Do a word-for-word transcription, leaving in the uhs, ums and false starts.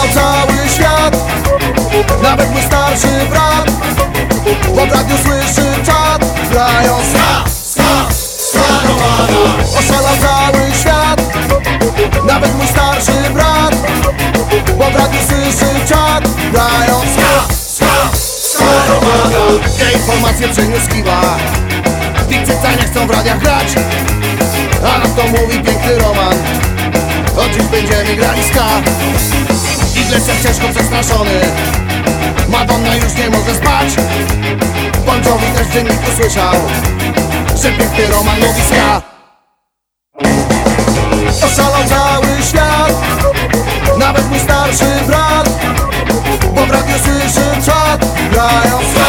cały świat, nawet mój starszy brat, bo w radiu słyszy czat, grają ska, ska, ska Romana. Oszalał cały świat, nawet mój starszy brat, bo w radiu słyszy czat, grają ska, ska, ska Romana. Te informacje przyniósł Kiwa, Wikcyca nie chcą w radiach grać, a na to mówi piękny Roman. Od dziś będziemy grali ska. Iglesias ciężko przestraszony, Madonna już nie może spać. Bon Jovi też w dzienniku słyszał, że piękny Roman mówi ska. Oszalał cały świat, nawet mój starszy brat, bo w radiu słyszy czat, grają ska.